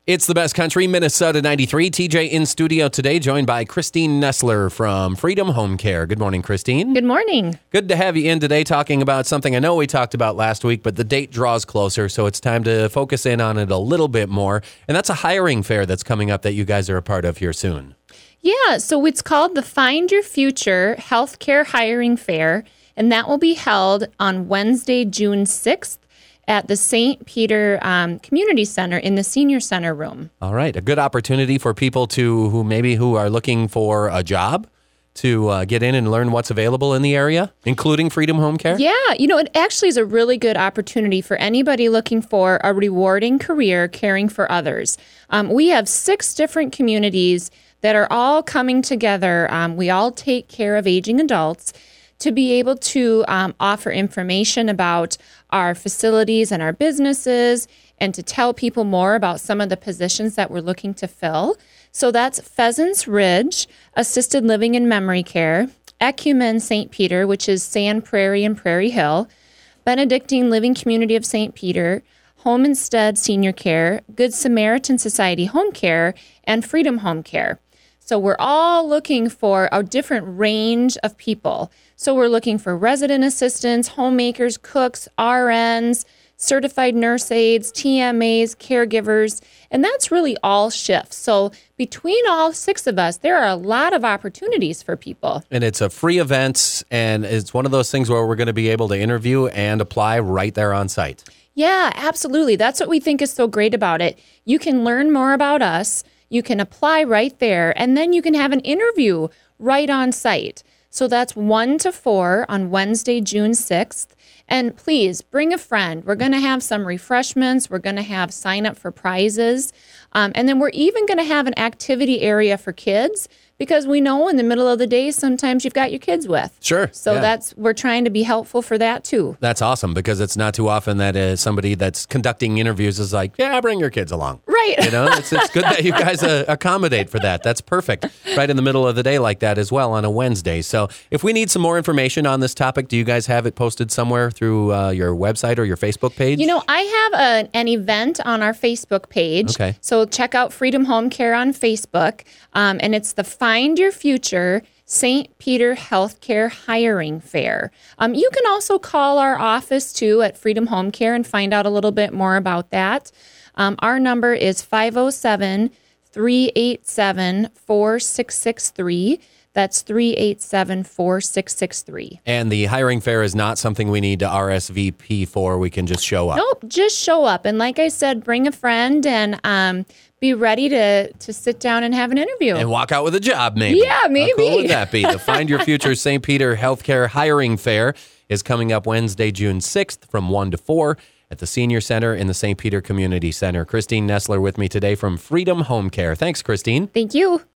It's the best country, Minnesota 93. TJ in studio today, joined by Christine Nestler from Freedom Home Care. Good morning, Christine. Good morning. Good to have you in today talking about something I know we talked about last week, but the date draws closer, so it's time to focus in on it a little bit more. And that's a hiring fair that's coming up that you guys are a part of here soon. Yeah, so it's called the Find Your Future Healthcare Hiring Fair, and that will be held on Wednesday, June 6th. At the St. Peter Community Center in the Senior Center room. All right. A good opportunity for people who are looking for a job to get in and learn what's available in the area, including Freedom Home Care? Yeah. It actually is a really good opportunity for anybody looking for a rewarding career caring for others. We have 6 different communities that are all coming together. We all take care of aging adults to be able to offer information about our facilities and our businesses and to tell people more about some of the positions that we're looking to fill. So that's Pheasants Ridge, Assisted Living and Memory Care, Ecumen St. Peter, which is Sand Prairie and Prairie Hill, Benedictine Living Community of St. Peter, Home Instead Senior Care, Good Samaritan Society Home Care, and Freedom Home Care. So we're all looking for a different range of people. So we're looking for resident assistants, homemakers, cooks, RNs, certified nurse aides, TMAs, caregivers, and that's really all shifts. So between all 6 of us, there are a lot of opportunities for people. And it's a free event, and it's one of those things where we're going to be able to interview and apply right there on site. Yeah, absolutely. That's what we think is so great about it. You can learn more about us. You can apply right there, and then you can have an interview right on site. So that's 1 to 4 on Wednesday, June 6th. And please bring a friend. We're going to have some refreshments. We're going to have sign up for prizes. And then we're even going to have an activity area for kids because we know in the middle of the day, sometimes you've got your kids with. Sure. So yeah. we're trying to be helpful for that too. That's awesome because it's not too often that somebody that's conducting interviews is like, yeah, bring your kids along. Right. It's good that you guys accommodate for that. That's perfect. Right in the middle of the day like that as well on a Wednesday. So if we need some more information on this topic, do you guys have it posted somewhere through your website or your Facebook page? I have an event on our Facebook page. Okay. So check out Freedom Home Care on Facebook. And it's the Find Your Future St. Peter Healthcare Hiring Fair. You can also call our office too at Freedom Home Care and find out a little bit more about that. Our number is 507-387-4663. That's 387-4663. And the hiring fair is not something we need to RSVP for. We can just show up. Nope, just show up. And like I said, bring a friend and be ready to sit down and have an interview. And walk out with a job, maybe. Yeah, maybe. How cool would that be? The Find Your Future St. Peter Healthcare Hiring Fair is coming up Wednesday, June 6th from 1 to 4 at the Senior Center in the St. Peter Community Center. Christine Nestler with me today from Freedom Home Care. Thanks, Christine. Thank you.